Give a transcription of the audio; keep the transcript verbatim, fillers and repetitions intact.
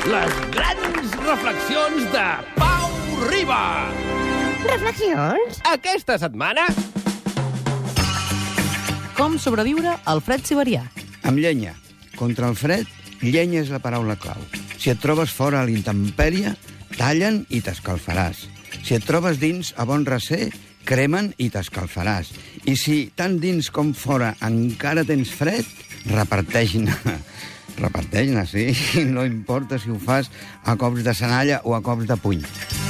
Les grans reflexions de Pau Riba. Reflexions? Aquesta setmana... Com sobreviure al fred siberià. Amb llenya. Contra el fred, llenya és la paraula clau. Si et trobes fora a l'intempèrie, tallen i t'escalfaràs. Si et trobes dins a bon recer, cremen i t'escalfaràs. I si tant dins com fora encara tens fred, reparteix-ne. Reparteix-ne, sí. No importa si ho fas a cops de senalla o a cops de puny.